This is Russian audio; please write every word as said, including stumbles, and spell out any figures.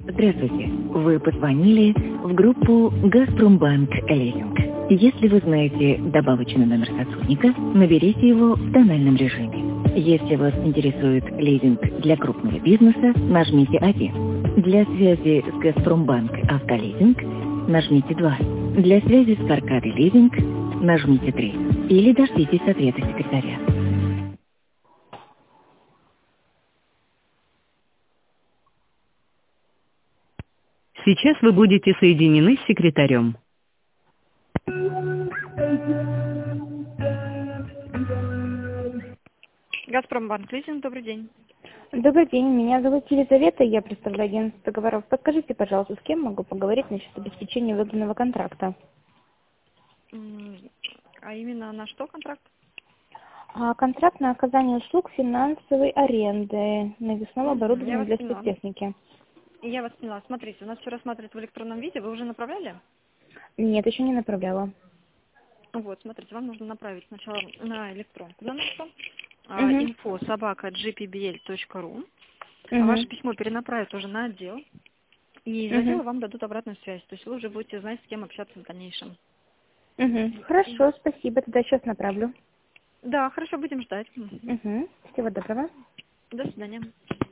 Здравствуйте. Вы позвонили в группу «Газпромбанк Лизинг». Если вы знаете добавочный номер сотрудника, наберите его в тональном режиме. Если вас интересует лизинг для крупного бизнеса, нажмите один. Для связи с «Газпромбанк Автолизинг» нажмите два. Для связи с «Каркадой Лизинг» нажмите три. Или дождитесь ответа секретаря. Сейчас вы будете соединены с секретарем. Газпромбанк Лизинг, добрый день. Добрый день, меня зовут Елизавета, я представляю агентство договоров. Подскажите, пожалуйста, с кем могу поговорить насчет обеспечения выданного контракта? А именно на что контракт? А, контракт на оказание услуг финансовой аренды навесного оборудования для поняла. спецтехники. Я вас поняла. Смотрите, у нас все рассматривается в электронном виде. Вы уже направляли? Нет, еще не направляла. Вот, смотрите, вам нужно направить сначала на электронку, на нашу, Угу. инфо собака джи пи би эль точка ру. Угу. Ваше письмо перенаправят уже на отдел, и из Угу. отдела вам дадут обратную связь. То есть вы уже будете знать, с кем общаться в дальнейшем. Угу. Хорошо, спасибо, тогда сейчас направлю. Да, хорошо, будем ждать. Угу. Всего доброго. До свидания.